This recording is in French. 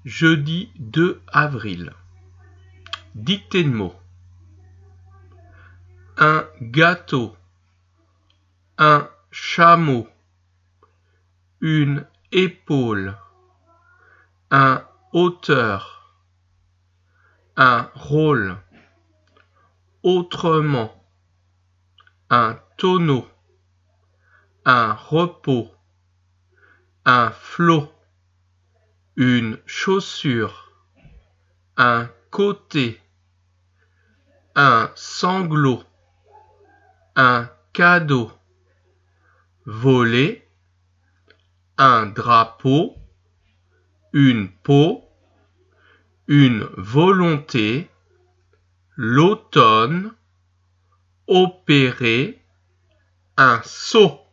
Jeudi 2 avril. Dictée de mots. Un gâteau. Un chameau. Une épaule. Un auteur. Un rôle. Autrement. Un tonneau. Un repos. Un flot. Une chaussure. Un côté. Un sanglot. Un cadeau. Voler. Un drapeau. Une peau. Une volonté. L'automne. Opérer. Un seau.